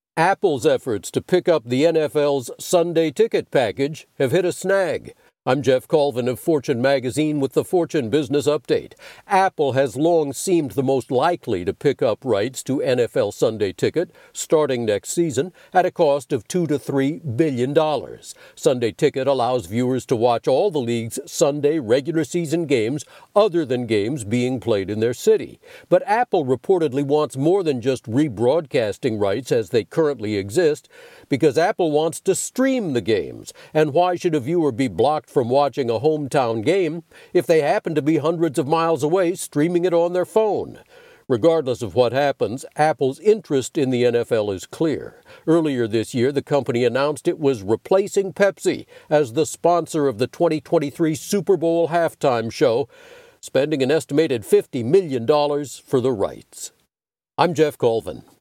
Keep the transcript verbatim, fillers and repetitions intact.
Apple's efforts to pick up the N F L's Sunday ticket package have hit a snag. I'm Jeff Colvin of Fortune Magazine with the Fortune Business Update. Apple has long seemed the most likely to pick up rights to N F L Sunday Ticket starting next season at a cost of two to three billion dollars. Sunday Ticket allows viewers to watch all the league's Sunday regular season games other than games being played in their city. But Apple reportedly wants more than just rebroadcasting rights as they currently exist, because Apple wants to stream the games. And why should a viewer be blocked from watching a hometown game if they happen to be hundreds of miles away streaming it on their phone? Regardless of what happens, Apple's interest in the N F L is clear. Earlier this year, the company announced it was replacing Pepsi as the sponsor of the twenty twenty-three Super Bowl halftime show, spending an estimated fifty million dollars for the rights. I'm Jeff Colvin.